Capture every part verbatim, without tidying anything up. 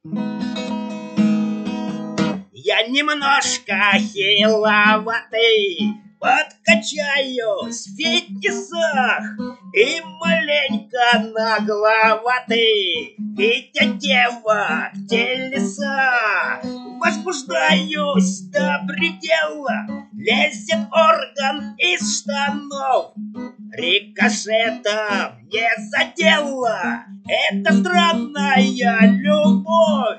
Я немножко хиловатый, подкачаюсь в фитнесах и маленько нагловатый, видя девок телеса. Возбуждаюсь до предела, лезет орган из штанов, рикошетом не задело. Это странная любовь,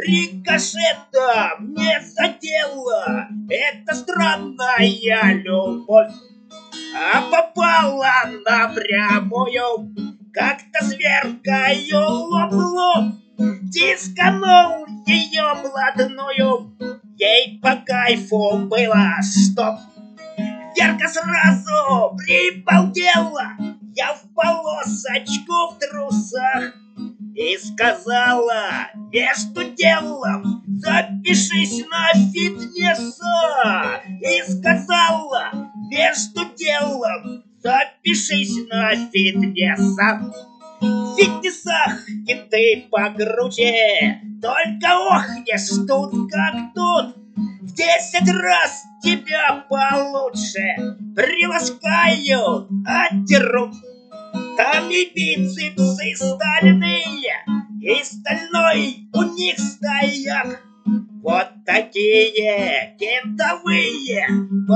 рикошетом не задело. Это странная любовь. А попала напрямую, как-то зверкаю лоб-лоб. Дисканул ее блатную, ей по кайфу было, стоп. Верка сразу прибалдела, я в полосочку в трусах, и сказала между делом: запишись на фитнеса. И сказала между делом: запишись на фитнеса. В фитнесах кенты покруче, только охнешь тут как тут. В десять раз тебя получше приласкают, отдерут. Там и бицепсы стальные, и стальной у них стояк. Вот такие кентовые,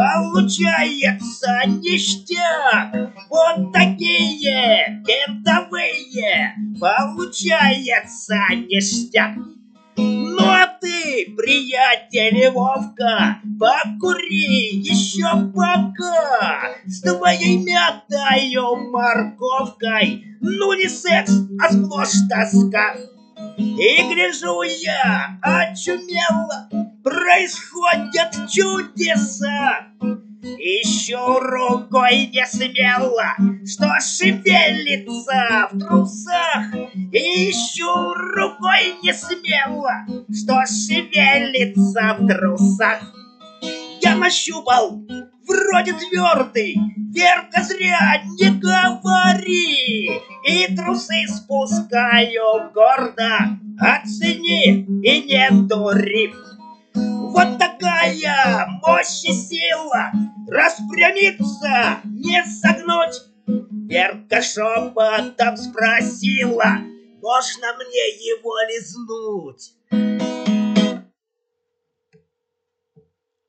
получается ништяк. Вот такие кентовые, получается ништяк. Ну а ты, приятель Вовка, покури еще пока с твоей мятою морковкой. Ну не секс, а сплошь тоска. И гляжу я, очумело, происходят чудеса. Ищу рукой не смело, что шевелится в трусах. Ищу рукой не смело, что шевелится в трусах. Я нащупал, вроде твердый, Верка, зря не говори. И трусы спускаю гордо, оцени и не дури. Вот такая мощь и сила, распрямиться, не согнуть. Верка шепотом спросила: можно мне его лизнуть?